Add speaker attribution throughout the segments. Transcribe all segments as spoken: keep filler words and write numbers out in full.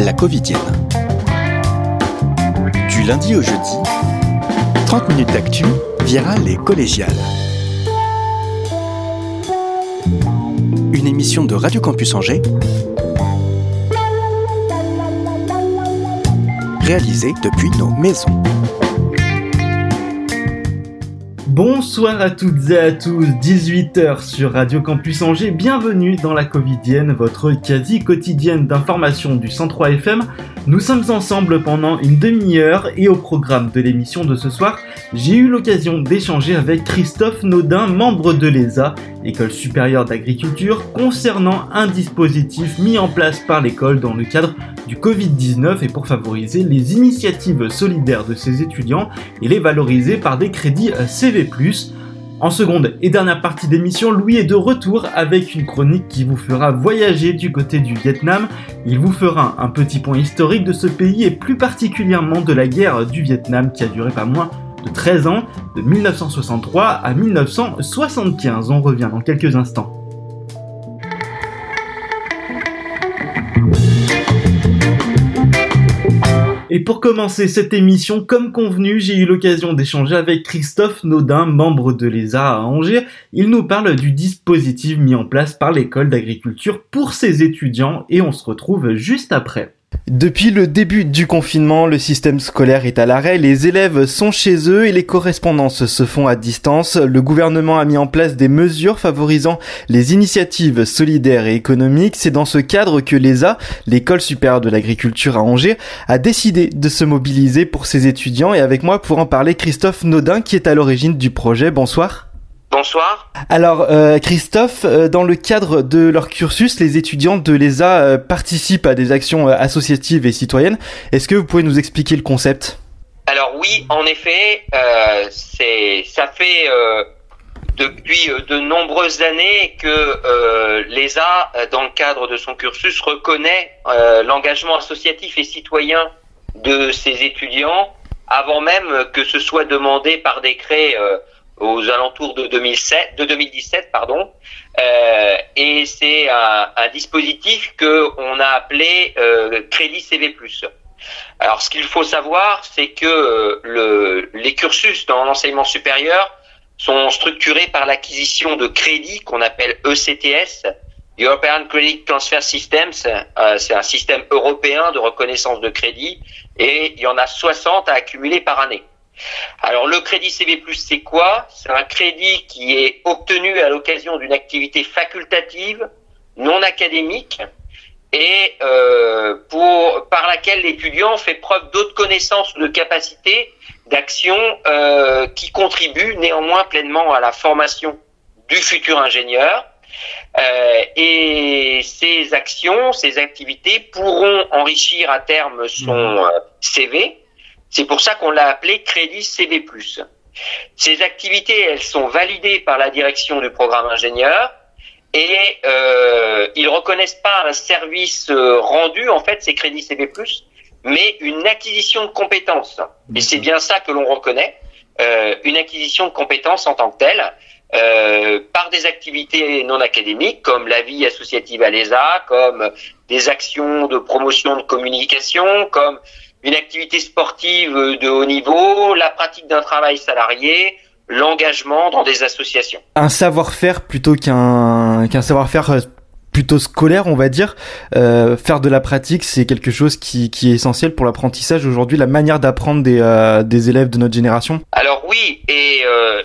Speaker 1: La Covidienne. Du lundi au jeudi, trente minutes d'actu, virale et collégiale. Une émission de Radio Campus Angers, réalisée depuis nos maisons.
Speaker 2: Bonsoir à toutes et à tous, dix-huit heures sur Radio Campus Angers, bienvenue dans La Covidienne, votre quasi quotidienne d'information du cent trois F M. Nous sommes ensemble pendant une demi-heure et au programme de l'émission de ce soir, j'ai eu l'occasion d'échanger avec Christophe Naudin, membre de l'E S A, École supérieure d'agriculture, concernant un dispositif mis en place par l'école dans le cadre du covid dix-neuf et pour favoriser les initiatives solidaires de ses étudiants et les valoriser par des crédits C V plus. En seconde et dernière partie d'émission, Louis est de retour avec une chronique qui vous fera voyager du côté du Vietnam. Il vous fera un petit point historique de ce pays et plus particulièrement de la guerre du Vietnam qui a duré pas moins de treize ans, de dix-neuf cent soixante-trois à dix-neuf cent soixante-quinze. On revient dans quelques instants. Et pour commencer cette émission, comme convenu, j'ai eu l'occasion d'échanger avec Christophe Naudin, membre de l'E S A à Angers. Il nous parle du dispositif mis en place par l'école d'agriculture pour ses étudiants et on se retrouve juste après.
Speaker 3: Depuis le début du confinement, le système scolaire est à l'arrêt, les élèves sont chez eux et les correspondances se font à distance. Le gouvernement a mis en place des mesures favorisant les initiatives solidaires et économiques. C'est dans ce cadre que l'E S A, l'École supérieure de l'agriculture à Angers, a décidé de se mobiliser pour ses étudiants. Et avec moi pour en parler, Christophe Naudin qui est à l'origine du projet. Bonsoir.
Speaker 4: Bonsoir.
Speaker 3: Alors euh, Christophe, euh, dans le cadre de leur cursus, les étudiants de l'E S A euh, participent à des actions euh, associatives et citoyennes. Est-ce que vous pouvez nous expliquer le concept ?
Speaker 4: Alors oui, en effet, euh, c'est ça fait euh, depuis euh, de nombreuses années que euh, l'E S A, euh, dans le cadre de son cursus, reconnaît euh, l'engagement associatif et citoyen de ses étudiants, avant même que ce soit demandé par décret euh, aux alentours de deux mille sept, de deux mille dix-sept, pardon, euh, et c'est un, un dispositif que on a appelé euh, crédit C V plus. Alors, ce qu'il faut savoir, c'est que euh, le, les cursus dans l'enseignement supérieur sont structurés par l'acquisition de crédits qu'on appelle E C T S, European Credit Transfer Systems. Euh, c'est un système européen de reconnaissance de crédit, et il y en a soixante à accumuler par année. Alors le crédit C V plus, c'est quoi ? C'est un crédit qui est obtenu à l'occasion d'une activité facultative, non académique, et euh, pour par laquelle l'étudiant fait preuve d'autres connaissances, de capacités, d'action euh, qui contribuent néanmoins pleinement à la formation du futur ingénieur. Euh, et ces actions, ces activités pourront enrichir à terme son euh, C V. C'est pour ça qu'on l'a appelé crédit C V plus. Ces activités, elles sont validées par la direction du programme ingénieur et euh, ils reconnaissent pas un service euh, rendu, en fait, ces crédits C V plus, mais une acquisition de compétences. Et c'est bien ça que l'on reconnaît, euh, une acquisition de compétences en tant que telle, euh, par des activités non académiques, comme la vie associative à l'E S A, comme des actions de promotion de communication, comme une activité sportive de haut niveau, la pratique d'un travail salarié, l'engagement dans des associations.
Speaker 3: Un savoir-faire plutôt qu'un qu'un savoir-faire plutôt scolaire, on va dire. Euh, faire de la pratique, c'est quelque chose qui qui est essentiel pour l'apprentissage aujourd'hui, la manière d'apprendre des euh, des élèves de notre génération.
Speaker 4: Alors oui, et euh,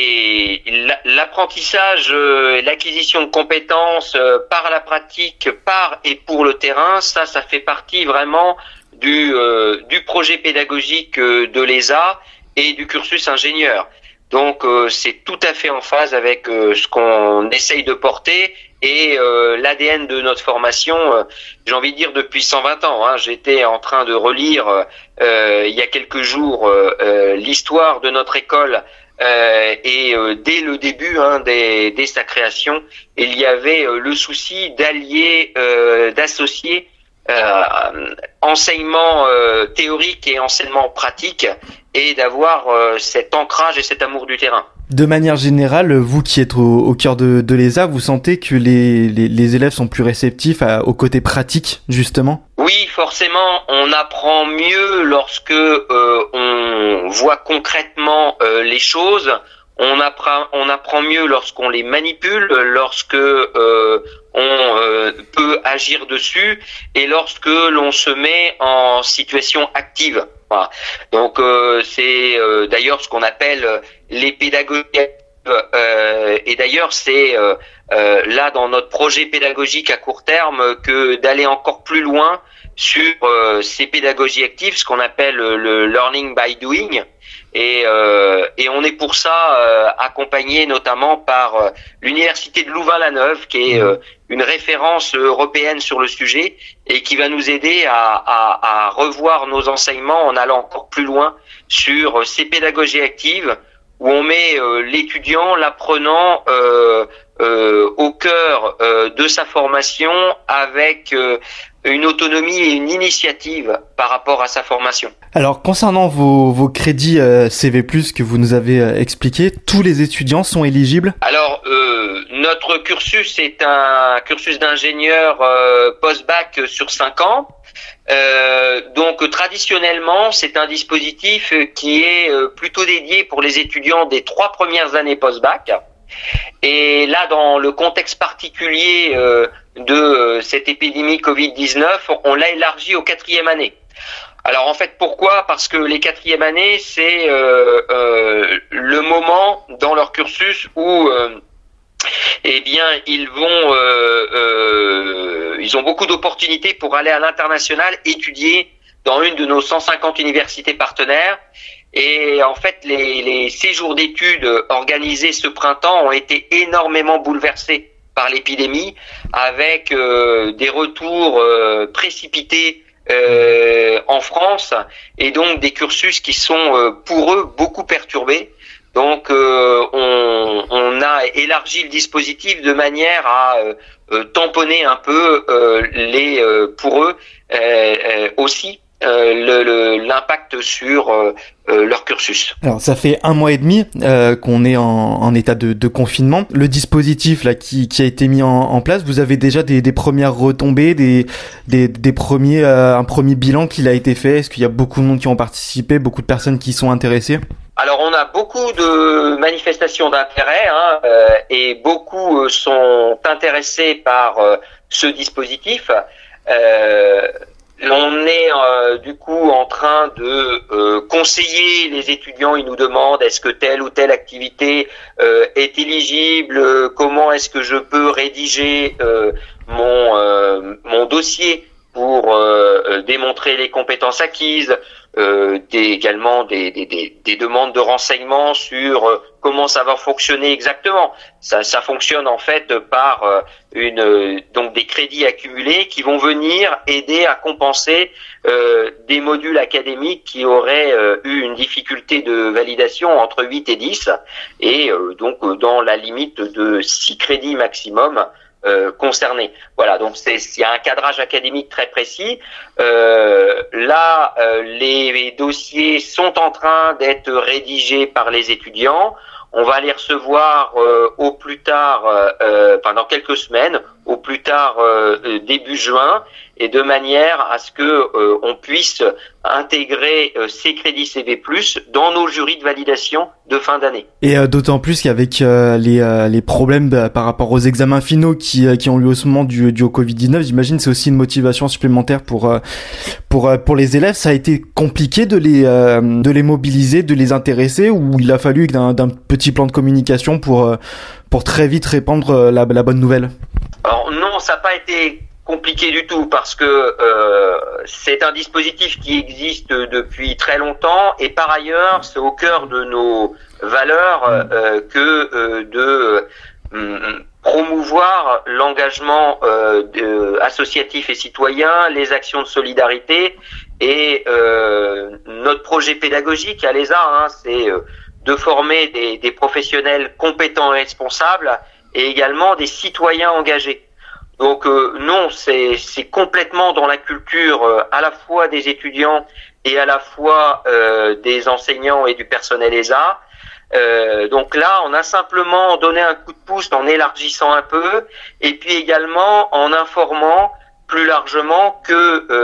Speaker 4: les l'apprentissage, euh, l'acquisition de compétences euh, par la pratique, par et pour le terrain, ça ça fait partie vraiment du euh, du projet pédagogique euh, de l'E S A et du cursus ingénieur. Donc euh, c'est tout à fait en phase avec euh, ce qu'on essaye de porter et euh, l'A D N de notre formation. Euh, j'ai envie de dire depuis cent vingt ans. Hein, j'étais en train de relire euh, il y a quelques jours euh, euh, l'histoire de notre école. Euh, et euh, dès le début, hein, dès, dès sa création, il y avait euh, le souci d'allier, euh, d'associer euh, enseignement euh, théorique et enseignement pratique, et d'avoir euh, cet ancrage et cet amour du terrain.
Speaker 3: De manière générale, vous qui êtes au, au cœur de, de l'E S A, vous sentez que les, les, les élèves sont plus réceptifs à, au côté pratique, justement ?
Speaker 4: Oui, forcément, on apprend mieux lorsque euh, on voit concrètement euh, les choses. On apprend, on apprend mieux lorsqu'on les manipule, lorsque euh, on euh, peut agir dessus et lorsque l'on se met en situation active. Voilà. Donc euh, c'est euh, d'ailleurs ce qu'on appelle les pédagogies. Euh, et d'ailleurs c'est euh, euh, là dans notre projet pédagogique à court terme que d'aller encore plus loin sur euh, ces pédagogies actives, ce qu'on appelle le learning by doing. Et, euh, et on est pour ça euh, accompagné notamment par euh, l'université de Louvain-la-Neuve, qui est euh, une référence européenne sur le sujet et qui va nous aider à, à, à revoir nos enseignements en allant encore plus loin sur euh, ces pédagogies actives où on met euh, l'étudiant, l'apprenant euh, euh, au cœur euh, de sa formation avec euh, une autonomie et une initiative par rapport à sa formation.
Speaker 3: Alors, concernant vos, vos crédits euh, C V plus, que vous nous avez euh, expliqué, tous les étudiants sont éligibles ?
Speaker 4: Alors, euh, notre cursus est un cursus d'ingénieur euh, post-bac sur cinq ans. Euh, donc, traditionnellement, c'est un dispositif qui est euh, plutôt dédié pour les étudiants des trois premières années post-bac. Et là, dans le contexte particulier euh, de euh, cette épidémie covid dix-neuf, on l'a élargi aux quatrième année. Alors en fait, pourquoi ? Parce que les quatrièmes années, c'est euh, euh, le moment dans leur cursus où euh, eh bien ils vont, euh, euh, ils ont beaucoup d'opportunités pour aller à l'international étudier dans une de nos cent cinquante universités partenaires. Et en fait, les, les séjours d'études organisés ce printemps ont été énormément bouleversés par l'épidémie, avec euh, des retours euh, précipités euh, en France, et donc des cursus qui sont euh, pour eux beaucoup perturbés. Donc, euh, on, on a élargi le dispositif de manière à euh, tamponner un peu euh, les, euh, pour eux euh, euh, aussi. Euh, le, le, l'impact sur euh, euh, leur cursus.
Speaker 3: Alors ça fait un mois et demi euh, qu'on est en, en état de, de confinement. Le dispositif là qui, qui a été mis en, en place, vous avez déjà des, des premières retombées, des, des, des premiers, euh, un premier bilan qui a été fait. Est-ce qu'il y a beaucoup de monde qui ont participé, beaucoup de personnes qui sont intéressées ?
Speaker 4: Alors on a beaucoup de manifestations d'intérêt hein, euh, et beaucoup euh, sont intéressés par euh, ce dispositif. Euh, On est euh, du coup en train de euh, conseiller les étudiants. Ils nous demandent est-ce que telle ou telle activité euh, est éligible, comment est-ce que je peux rédiger euh, mon euh, mon dossier pour euh, démontrer les compétences acquises, euh, des, également des, des, des, des demandes de renseignements sur euh, comment ça va fonctionner exactement. Ça, ça fonctionne en fait par euh, une euh, donc des crédits accumulés qui vont venir aider à compenser euh, des modules académiques qui auraient euh, eu une difficulté de validation entre huit et dix, et euh, donc dans la limite de six crédits maximum. Euh, concernés. Voilà, donc c'est il y a un cadrage académique très précis. Euh, là, euh, les dossiers sont en train d'être rédigés par les étudiants. On va les recevoir euh, au plus tard, euh, pendant quelques semaines, au plus tard euh, début juin, et de manière à ce que euh, on puisse intégrer euh, ces crédits C V plus, dans nos jurys de validation de fin d'année.
Speaker 3: Et euh, d'autant plus qu'avec euh, les euh, les problèmes bah, par rapport aux examens finaux qui euh, qui ont lieu au ce moment du du covid dix-neuf, j'imagine c'est aussi une motivation supplémentaire pour euh, pour euh, pour les élèves. Ça a été compliqué de les euh, de les mobiliser, de les intéresser, ou il a fallu d'un d'un petit plan de communication pour euh, pour très vite répandre la la bonne nouvelle.
Speaker 4: Alors non, ça n'a pas été compliqué du tout, parce que euh, c'est un dispositif qui existe depuis très longtemps, et par ailleurs c'est au cœur de nos valeurs euh, que euh, de euh, promouvoir l'engagement euh, de, associatif et citoyen, les actions de solidarité, et euh, notre projet pédagogique à l'E S A, hein, c'est euh, de former des, des professionnels compétents et responsables, et également des citoyens engagés. Donc euh, non, c'est, c'est complètement dans la culture euh, à la fois des étudiants et à la fois euh, des enseignants et du personnel E S A. Euh, donc là, on a simplement donné un coup de pouce en élargissant un peu, et puis également en informant plus largement que euh,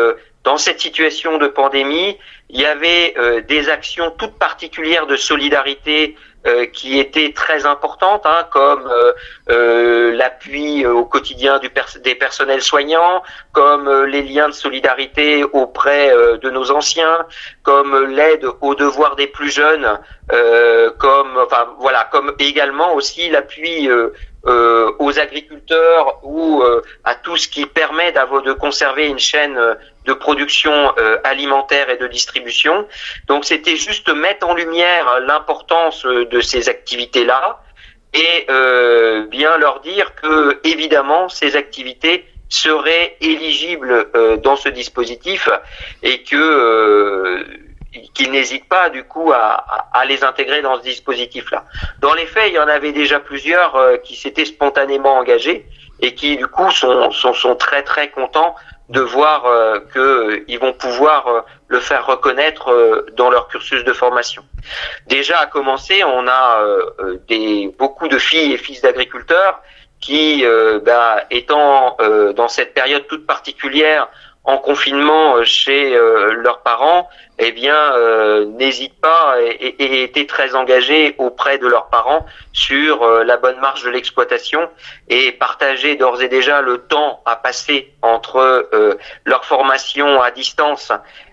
Speaker 4: dans cette situation de pandémie, il y avait euh, des actions toutes particulières de solidarité euh, qui étaient très importantes, hein, comme euh, euh, l'appui au quotidien du pers- des personnels soignants, comme euh, les liens de solidarité auprès euh, de nos anciens, comme euh, l'aide aux devoirs des plus jeunes, euh, comme enfin voilà, comme également aussi l'appui euh, euh, aux agriculteurs ou euh, à tout ce qui permet d'avoir de conserver une chaîne de production euh, alimentaire et de distribution. Donc c'était juste mettre en lumière l'importance de ces activités-là et euh, bien leur dire que évidemment ces activités seraient éligibles euh, dans ce dispositif et que euh, qu'ils n'hésitent pas du coup à, à les intégrer dans ce dispositif-là. Dans les faits, il y en avait déjà plusieurs euh, qui s'étaient spontanément engagés et qui du coup sont, sont, sont très très contents de voir euh, que euh, ils vont pouvoir euh, le faire reconnaître euh, dans leur cursus de formation. Déjà à commencer, on a euh, des beaucoup de filles et fils d'agriculteurs qui, euh, bah, étant euh, dans cette période toute particulière en confinement chez euh, leurs parents, eh bien, euh, n'hésitent pas et, et, et étaient très engagés auprès de leurs parents sur euh, la bonne marche de l'exploitation et partager d'ores et déjà le temps à passer entre euh, leur formation à distance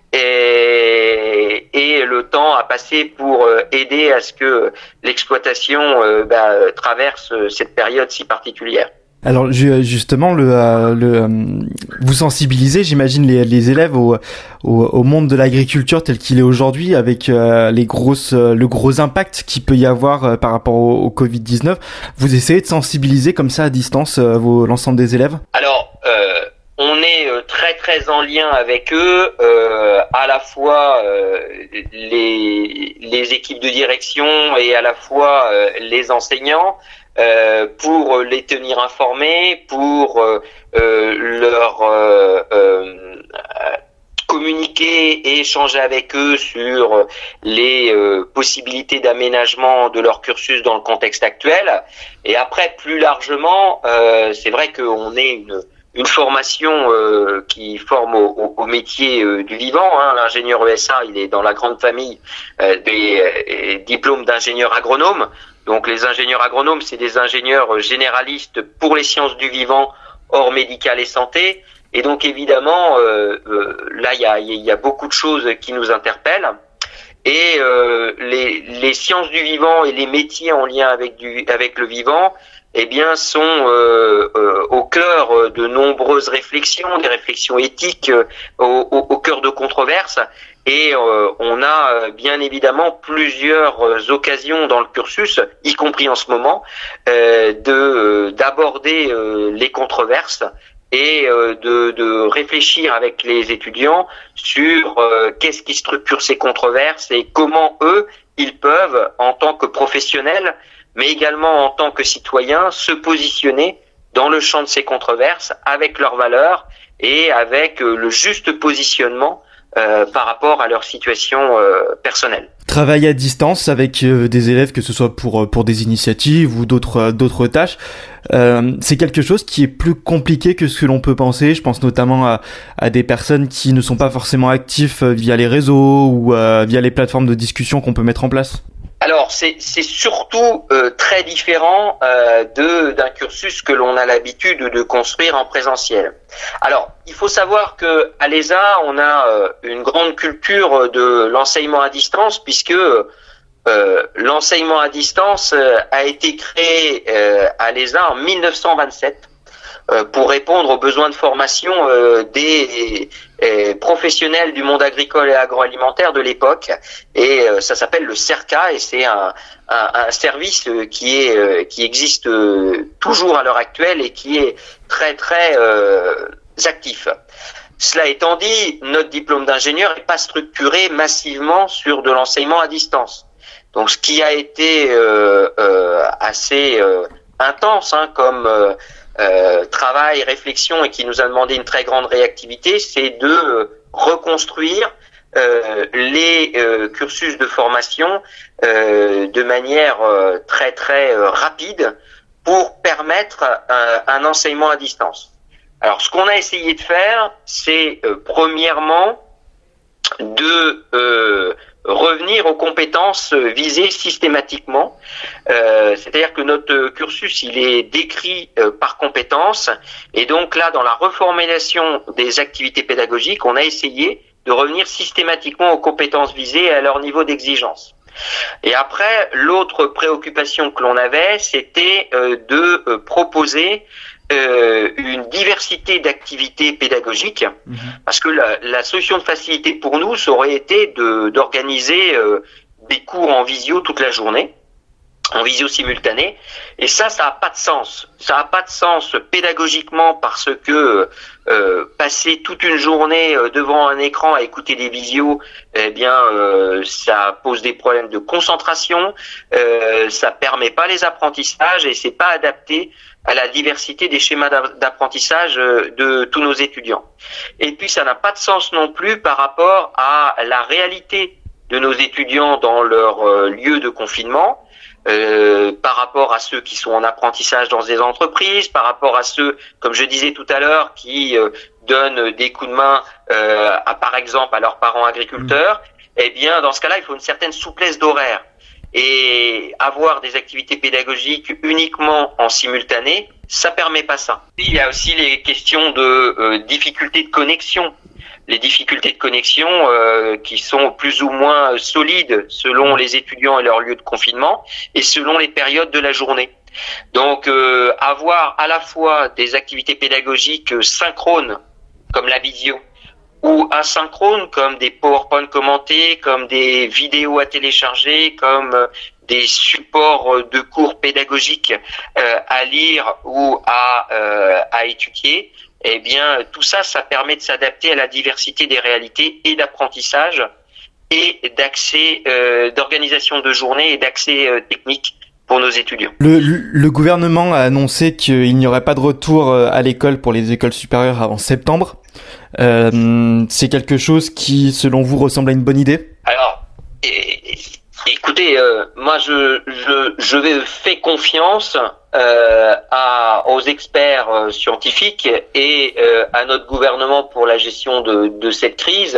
Speaker 4: et, et le temps à passer pour euh, aider à ce que l'exploitation euh, bah, traverse cette période si particulière.
Speaker 3: Alors justement, le, euh, le, euh, vous sensibilisez, j'imagine, les, les élèves au, au, au monde de l'agriculture tel qu'il est aujourd'hui, avec euh, les grosses, euh, le gros impact qu'il peut y avoir euh, par rapport au, au covid dix-neuf. Vous essayez de sensibiliser comme ça à distance euh, vos, l'ensemble des élèves ?
Speaker 4: Alors, euh, on est euh, très très en lien avec eux, euh, à la fois euh, les, les équipes de direction et à la fois euh, les enseignants. Euh, pour les tenir informés, pour euh, euh, leur euh, euh, communiquer et échanger avec eux sur les euh, possibilités d'aménagement de leur cursus dans le contexte actuel. Et après, plus largement, euh, c'est vrai qu'on est une une formation euh, qui forme au, au, au métier euh, du vivant. Hein. L'ingénieur E S A, il est dans la grande famille euh, des euh, diplômes d'ingénieur agronome. Donc les ingénieurs agronomes, c'est des ingénieurs généralistes pour les sciences du vivant, hors médical et santé. Et donc évidemment, euh, euh, là, il y a, y a beaucoup de choses qui nous interpellent. Et euh, les, les sciences du vivant et les métiers en lien avec, du, avec le vivant, eh bien, sont euh, euh, au cœur de nombreuses réflexions, des réflexions éthiques, euh, au, au, au cœur de controverses. Et euh, on a bien évidemment plusieurs occasions dans le cursus, y compris en ce moment, euh, de d'aborder euh, les controverses et euh, de, de réfléchir avec les étudiants sur euh, qu'est-ce qui structure ces controverses et comment eux, ils peuvent, en tant que professionnels, mais également en tant que citoyens, se positionner dans le champ de ces controverses avec leurs valeurs et avec euh, le juste positionnement Euh, par rapport à leur situation euh, personnelle.
Speaker 3: Travailler à distance avec euh, des élèves, que ce soit pour pour des initiatives ou d'autres d'autres tâches, euh, c'est quelque chose qui est plus compliqué que ce que l'on peut penser. Je pense notamment à à des personnes qui ne sont pas forcément actifs via les réseaux ou euh, via les plateformes de discussion qu'on peut mettre en place.
Speaker 4: Alors c'est c'est surtout euh, très différent euh, de d'un cursus que l'on a l'habitude de construire en présentiel. Alors il faut savoir que à l'E S A on a euh, une grande culture de l'enseignement à distance puisque euh, l'enseignement à distance euh, a été créé euh, à l'E S A en mille neuf cent vingt-sept. Euh, pour répondre aux besoins de formation euh, des euh, professionnels du monde agricole et agroalimentaire de l'époque. Et euh, ça s'appelle le CERCA et c'est un, un, un service euh, qui est euh, qui existe euh, toujours à l'heure actuelle et qui est très très euh, actif. Cela étant dit, notre diplôme d'ingénieur n'est pas structuré massivement sur de l'enseignement à distance. Donc ce qui a été euh, euh, assez euh, intense, hein, comme euh, Euh, travail, réflexion et qui nous a demandé une très grande réactivité, c'est de euh, reconstruire euh, les euh, cursus de formation euh, de manière euh, très très euh, rapide pour permettre un, un enseignement à distance. Alors, ce qu'on a essayé de faire, c'est euh, premièrement de euh, revenir aux compétences visées systématiquement. Euh, c'est-à-dire que notre cursus, il est décrit euh, par compétences. Et donc là, dans la reformulation des activités pédagogiques, on a essayé de revenir systématiquement aux compétences visées et à leur niveau d'exigence. Et après, l'autre préoccupation que l'on avait, c'était euh, de euh, proposer euh, une diversité d'activités pédagogiques, mmh. parce que la, la solution de facilité pour nous, ça aurait été de, d'organiser euh, des cours en visio toute la journée, en visio simultanée, et ça, ça n'a pas de sens. Ça n'a pas de sens pédagogiquement parce que euh, passer toute une journée devant un écran à écouter des visios, eh bien, euh, ça pose des problèmes de concentration, euh, ça permet pas les apprentissages et c'est pas adapté à la diversité des schémas d'apprentissage de tous nos étudiants. Et puis, ça n'a pas de sens non plus par rapport à la réalité de nos étudiants dans leur euh, lieu de confinement. Euh, par rapport à ceux qui sont en apprentissage dans des entreprises, par rapport à ceux, comme je disais tout à l'heure, qui euh, donnent des coups de main euh, à, par exemple, à leurs parents agriculteurs, mmh. eh bien, dans ce cas-là, il faut une certaine souplesse d'horaire. Et avoir des activités pédagogiques uniquement en simultané, ça permet pas ça. Il y a aussi les questions de euh, difficultés de connexion. Les difficultés de connexion euh, qui sont plus ou moins solides selon les étudiants et leur lieu de confinement et selon les périodes de la journée. Donc euh, avoir à la fois des activités pédagogiques synchrones comme la visio ou asynchrones comme des PowerPoint commentés, comme des vidéos à télécharger, comme euh, des supports de cours pédagogiques euh, à lire ou à, euh, à étudier, eh bien, tout ça, ça permet de s'adapter à la diversité des réalités et d'apprentissage et d'accès, euh, d'organisation de journée et d'accès euh, technique pour nos étudiants.
Speaker 3: Le, le gouvernement a annoncé qu'il n'y aurait pas de retour à l'école pour les écoles supérieures avant septembre. Euh, c'est quelque chose qui, selon vous, ressemble à une bonne idée ?
Speaker 4: Alors, écoutez, euh, moi, je, je, je vais fais confiance euh, à, aux experts euh, scientifiques et euh, à notre gouvernement pour la gestion de, de cette crise.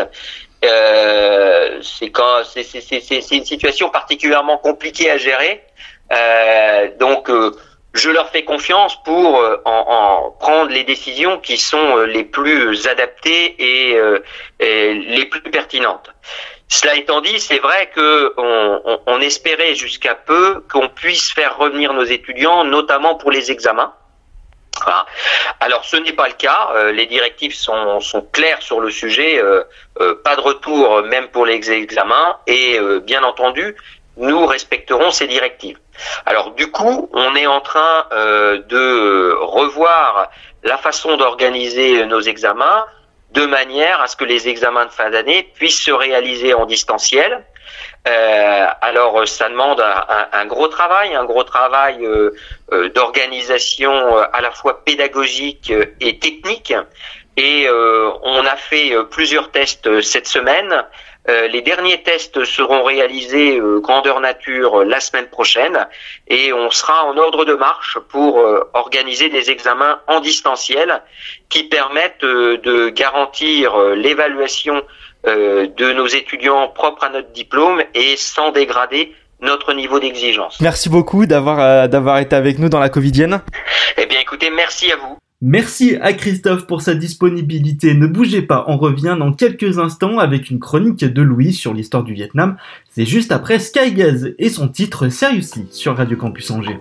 Speaker 4: Euh, c'est quand c'est, c'est, c'est, c'est une situation particulièrement compliquée à gérer. Euh, donc, euh, je leur fais confiance pour euh, en, en prendre les décisions qui sont euh, les plus adaptées et, euh, et les plus pertinentes. Cela étant dit, c'est vrai que on, on, on espérait jusqu'à peu qu'on puisse faire revenir nos étudiants, notamment pour les examens. Voilà. Alors, ce n'est pas le cas. Euh, les directives sont, sont claires sur le sujet. Euh, euh, pas de retour, même pour les examens. Et euh, bien entendu, nous respecterons ces directives. Alors, du coup, on est en train euh, de revoir la façon d'organiser nos examens de manière à ce que les examens de fin d'année puissent se réaliser en distanciel. Euh, alors, ça demande un, un, un gros travail, un gros travail euh, euh, d'organisation euh, à la fois pédagogique et technique. Et euh, on a fait euh, plusieurs tests euh, cette semaine. Euh, les derniers tests seront réalisés euh, grandeur nature euh, la semaine prochaine et on sera en ordre de marche pour euh, organiser des examens en distanciel qui permettent euh, de garantir euh, l'évaluation euh, de nos étudiants propres à notre diplôme et sans dégrader notre niveau d'exigence.
Speaker 3: Merci beaucoup d'avoir euh, d'avoir été avec nous dans la Covidienne.
Speaker 4: Eh bien écoutez, merci à vous.
Speaker 2: Merci à Christophe pour sa disponibilité. Ne bougez pas, on revient dans quelques instants avec une chronique de Louis sur l'histoire du Vietnam. C'est juste après Skygaz et son titre Seriously sur Radio Campus Angers.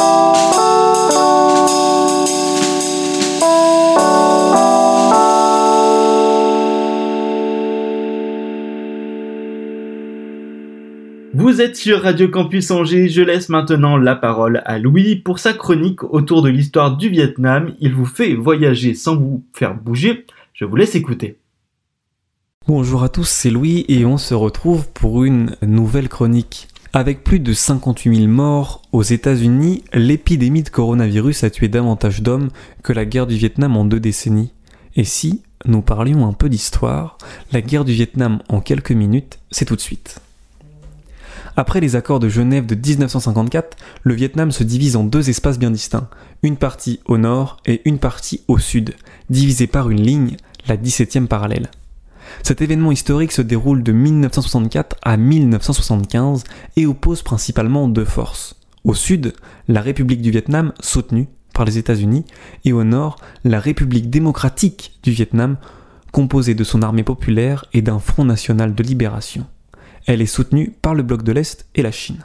Speaker 2: Vous êtes sur Radio Campus Angers, je laisse maintenant la parole à Louis pour sa chronique autour de l'histoire du Vietnam. Il vous fait voyager sans vous faire bouger, je vous laisse écouter.
Speaker 5: Bonjour à tous, c'est Louis et on se retrouve pour une nouvelle chronique. Avec plus de cinquante-huit mille morts aux États-Unis, l'épidémie de coronavirus a tué davantage d'hommes que la guerre du Vietnam en deux décennies. Et si nous parlions un peu d'histoire, la guerre du Vietnam en quelques minutes, c'est tout de suite. Après les accords de Genève de dix-neuf cent cinquante-quatre, le Vietnam se divise en deux espaces bien distincts, une partie au nord et une partie au sud, divisée par une ligne, la dix-septième parallèle. Cet événement historique se déroule de dix-neuf cent soixante-quatre à dix-neuf cent soixante-quinze et oppose principalement deux forces. Au sud, la République du Vietnam, soutenue par les États-Unis, et au nord, la République démocratique du Vietnam, composée de son armée populaire et d'un Front national de libération. Elle est soutenue par le bloc de l'Est et la Chine.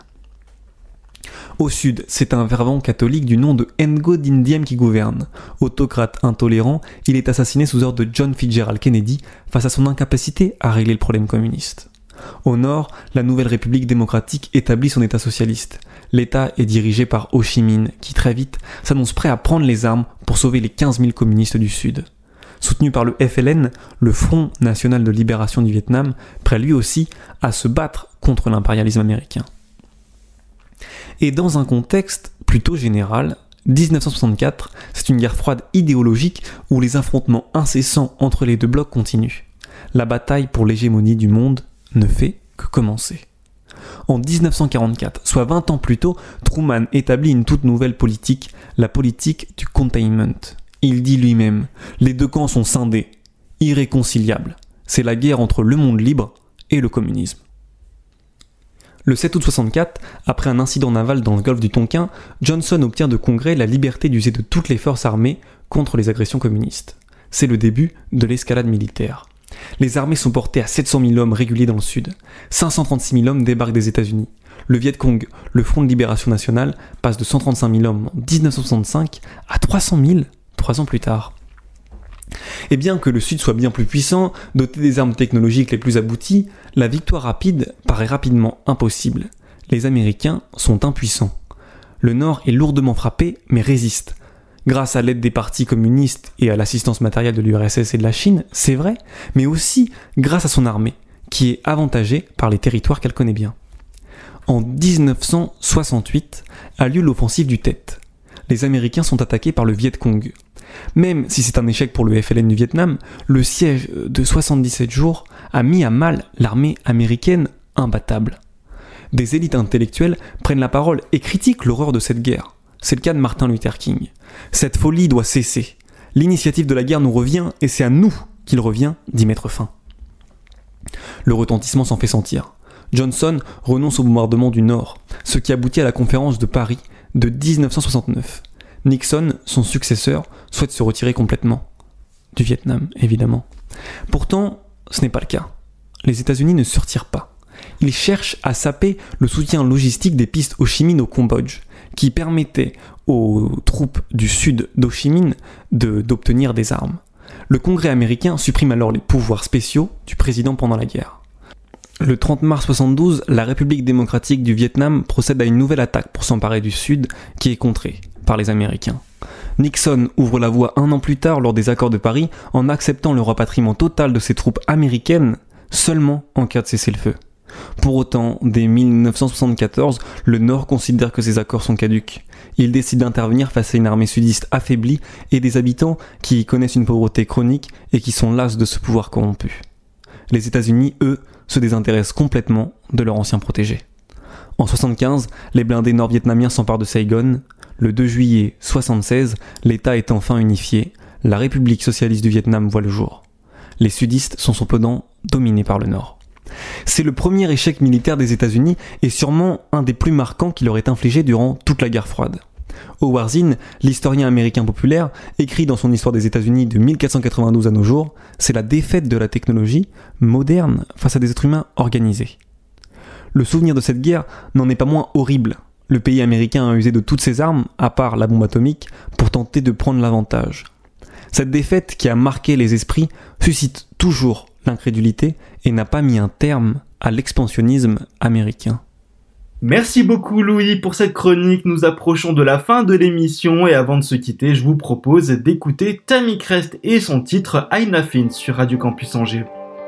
Speaker 5: Au sud, c'est un fervent catholique du nom de Ngo Dinh Diem qui gouverne. Autocrate intolérant, il est assassiné sous ordre de John Fitzgerald Kennedy face à son incapacité à régler le problème communiste. Au nord, la nouvelle République démocratique établit son État socialiste. L'État est dirigé par Ho Chi Minh, qui très vite s'annonce prêt à prendre les armes pour sauver les quinze mille communistes du sud. Soutenu par le F L N, le Front national de libération du Vietnam, prêt lui aussi à se battre contre l'impérialisme américain. Et dans un contexte plutôt général, dix-neuf cent soixante-quatre, c'est une guerre froide idéologique où les affrontements incessants entre les deux blocs continuent. La bataille pour l'hégémonie du monde ne fait que commencer. En dix-neuf cent quarante-quatre, soit vingt ans plus tôt, Truman établit une toute nouvelle politique, la politique du containment. Il dit lui-même « Les deux camps sont scindés, irréconciliables. C'est la guerre entre le monde libre et le communisme. » Le sept août soixante-quatre, après un incident naval dans le golfe du Tonkin, Johnson obtient de Congrès la liberté d'user de toutes les forces armées contre les agressions communistes. C'est le début de l'escalade militaire. Les armées sont portées à sept cent mille hommes réguliers dans le sud. cinq cent trente-six mille hommes débarquent des États-Unis. Le Viet Cong, le Front de libération nationale, passe de cent trente-cinq mille hommes en dix-neuf cent soixante-cinq à trois cent mille trois ans plus tard. Et bien que le Sud soit bien plus puissant, doté des armes technologiques les plus abouties, la victoire rapide paraît rapidement impossible. Les Américains sont impuissants. Le Nord est lourdement frappé, mais résiste. Grâce à l'aide des partis communistes et à l'assistance matérielle de l'U R S S et de la Chine, c'est vrai, mais aussi grâce à son armée, qui est avantagée par les territoires qu'elle connaît bien. En dix-neuf cent soixante-huit a lieu l'offensive du Tet. Les Américains sont attaqués par le Viet Cong. Même si c'est un échec pour le F L N du Vietnam, le siège de soixante-dix-sept jours a mis à mal l'armée américaine imbattable. Des élites intellectuelles prennent la parole et critiquent l'horreur de cette guerre. C'est le cas de Martin Luther King. Cette folie doit cesser. L'initiative de la guerre nous revient et c'est à nous qu'il revient d'y mettre fin. Le retentissement s'en fait sentir. Johnson renonce au bombardement du Nord, ce qui aboutit à la conférence de Paris de dix-neuf cent soixante-neuf. Nixon, son successeur, souhaite se retirer complètement du Vietnam, évidemment. Pourtant, ce n'est pas le cas. Les États-Unis ne se retirent pas. Ils cherchent à saper le soutien logistique des pistes Ho Chi Minh au Cambodge, qui permettait aux troupes du sud d'Ho Chi Minh de, d'obtenir des armes. Le Congrès américain supprime alors les pouvoirs spéciaux du président pendant la guerre. Le trente mars soixante-douze, la République démocratique du Vietnam procède à une nouvelle attaque pour s'emparer du Sud, qui est contrée par les Américains. Nixon ouvre la voie un an plus tard lors des accords de Paris en acceptant le rapatriement total de ses troupes américaines seulement en cas de cessez-le-feu. Pour autant, dès dix-neuf cent soixante-quatorze, le Nord considère que ces accords sont caducs. Il décide d'intervenir face à une armée sudiste affaiblie et des habitants qui connaissent une pauvreté chronique et qui sont las de ce pouvoir corrompu. Les États-Unis, eux, se désintéressent complètement de leur ancien protégé. En soixante-quinze, les blindés nord-vietnamiens s'emparent de Saigon. Le deux juillet soixante-seize, l'État est enfin unifié. La République socialiste du Vietnam voit le jour. Les sudistes sont cependant dominés par le Nord. C'est le premier échec militaire des États-Unis et sûrement un des plus marquants qui leur est infligé durant toute la guerre froide. Howard Zinn, l'historien américain populaire, écrit dans son Histoire des États-Unis de mille quatre cent quatre-vingt-douze à nos jours, c'est la défaite de la technologie moderne face à des êtres humains organisés. Le souvenir de cette guerre n'en est pas moins horrible. le pays américain a usé de toutes ses armes, à part la bombe atomique, pour tenter de prendre l'avantage. Cette défaite qui a marqué les esprits suscite toujours l'incrédulité et n'a pas mis un terme à l'expansionnisme américain.
Speaker 2: Merci beaucoup Louis pour cette chronique, nous approchons de la fin de l'émission et avant de se quitter, je vous propose d'écouter Tammy Crest et son titre I'm Nothing sur Radio Campus Angers.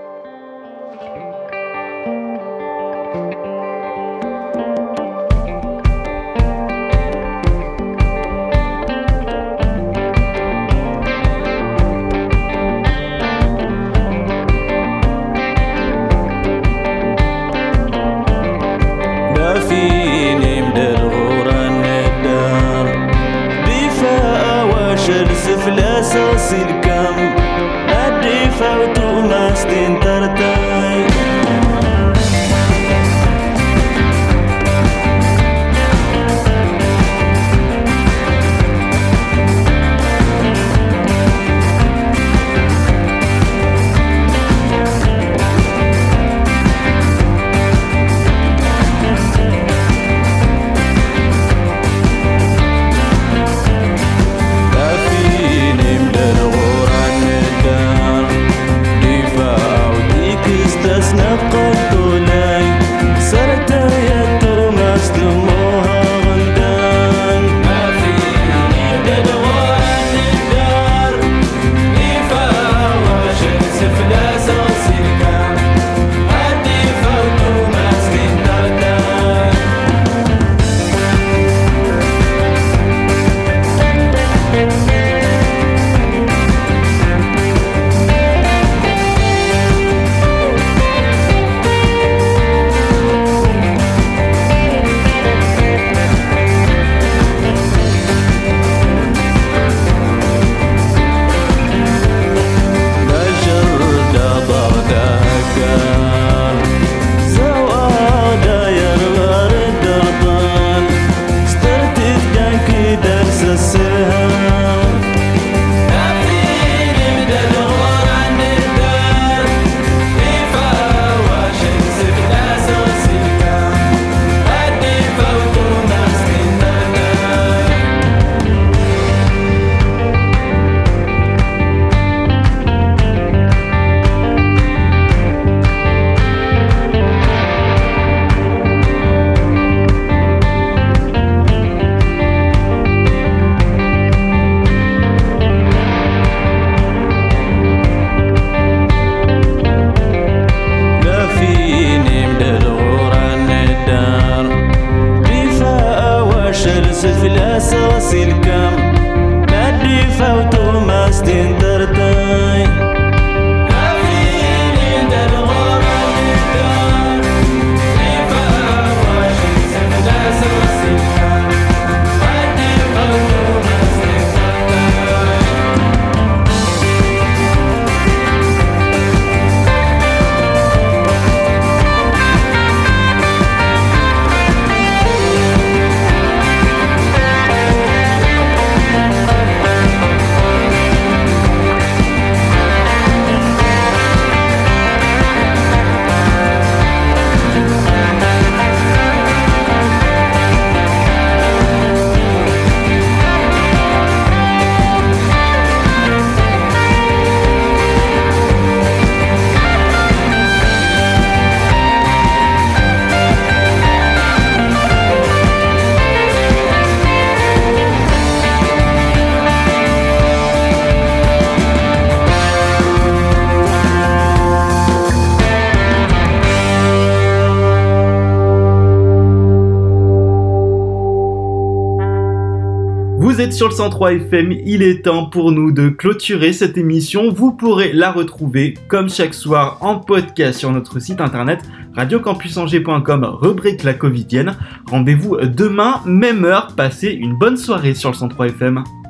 Speaker 2: Vous êtes sur le cent trois F M, il est temps pour nous de clôturer cette émission. Vous pourrez la retrouver comme chaque soir en podcast sur notre site internet radio campus angers point com, rubrique la Covidienne. Rendez-vous demain, même heure, passez une bonne soirée sur le cent trois F M.